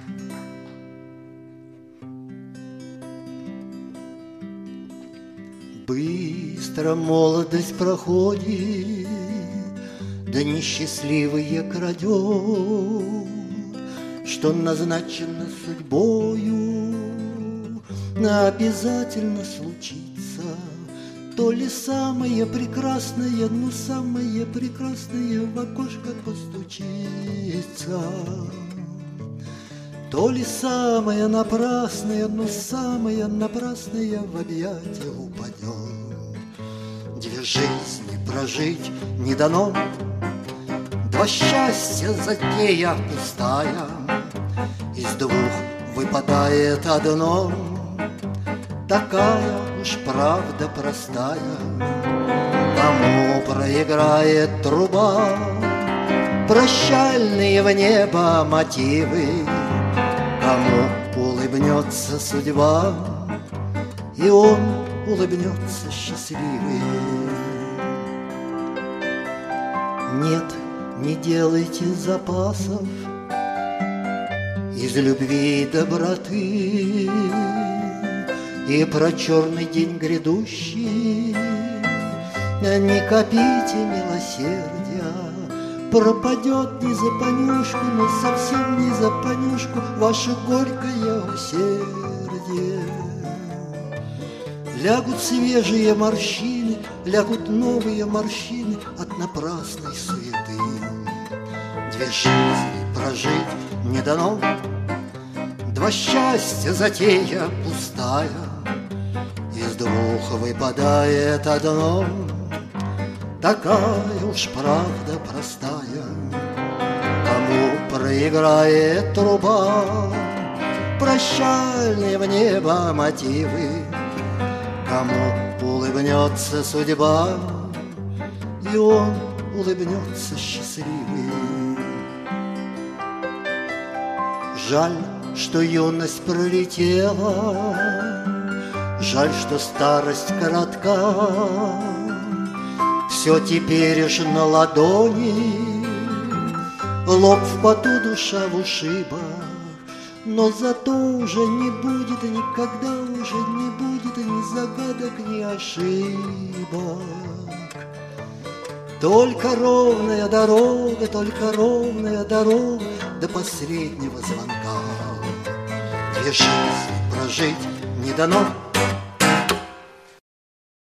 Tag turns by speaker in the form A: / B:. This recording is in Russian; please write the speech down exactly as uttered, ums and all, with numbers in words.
A: Быстро молодость проходит, да несчастливые крадет, что назначено судьбою, обязательно случится. То ли самое прекрасное, ну самое прекрасное в окошко постучится, то ли самое напрасное, но самое напрасное в объятия упадет. Две жизни прожить не дано, два счастья затея пустая, из двух выпадает одно, такая уж правда простая. Кому проиграет труба прощальные в небо мотивы, кому улыбнется судьба, и он улыбнется счастливый. Нет, не делайте запасов из любви и доброты, и про черный день грядущий не копите милосердия. Пропадет не за понюшку, но совсем не за понюшку ваше горькое усердие. Лягут свежие морщины, лягут новые морщины от напрасной суеты. Две жизни прожить не дано, два счастья затея пустая, из двух выпадает одно, такая уж правда простая. Кому проиграет труба прощальные в небо мотивы, кому улыбнется судьба, и он улыбнется счастливый. Жаль, что юность пролетела, жаль, что старость коротка. Все теперь ж на ладони, лоб в поту, душа в ушибах. Но зато уже не будет, никогда уже не будет ни загадок, ни ошибок. Только ровная дорога, только ровная дорога до последнего звонка. Две жизни прожить не дано,